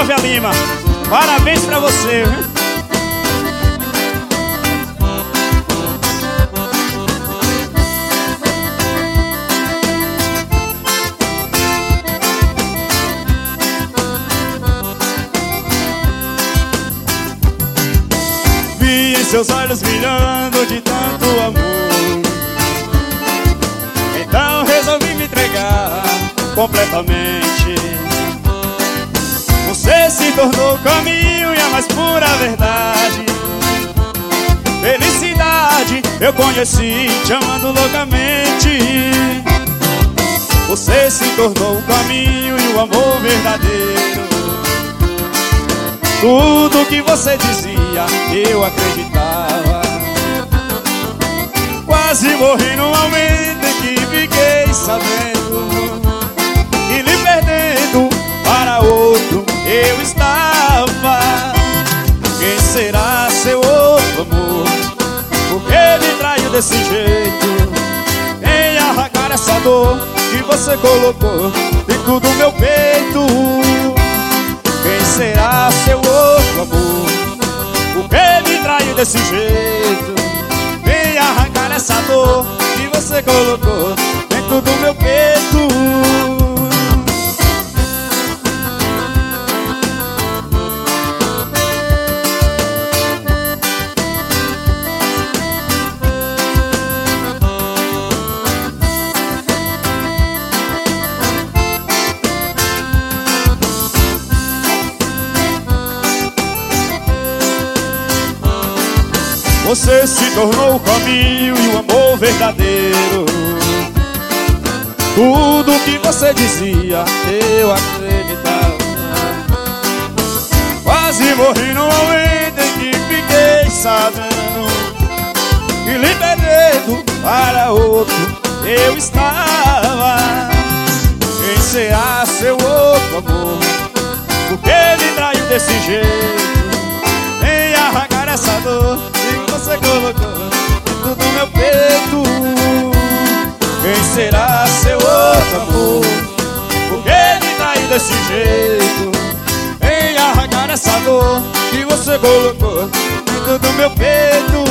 Flávia Lima. Parabéns pra você, viu? Vi em seus olhos brilhando de tanto amor, então resolvi me entregar completamente. Você se tornou o caminho e a mais pura verdade. Felicidade eu conheci te amando loucamente. Você se tornou o caminho e o amor verdadeiro. Tudo que você dizia eu acreditava. Quase morri no momento em que fiquei sabendo que lhe perdendo para outro eu estava. Quem será seu outro amor? Por que me traiu desse jeito? Quem arrancar essa dor que você colocou dentro do meu peito? Quem será seu outro amor? Por que me traiu desse jeito? Vem arrancar essa dor que você colocou dentro do meu peito. Você se tornou o caminho e o amor verdadeiro. Tudo que você dizia eu acreditava. Quase morri no momento em que fiquei sabendo que lhe perdendo para outro eu estava. Quem será seu outro amor? Por que me traiu desse jeito? Vem arrancar essa dor que você colocou dentro do meu peito. Quem será seu outro amor? Por que me traiu desse jeito? Vem arrancar essa dor que você colocou dentro do meu peito.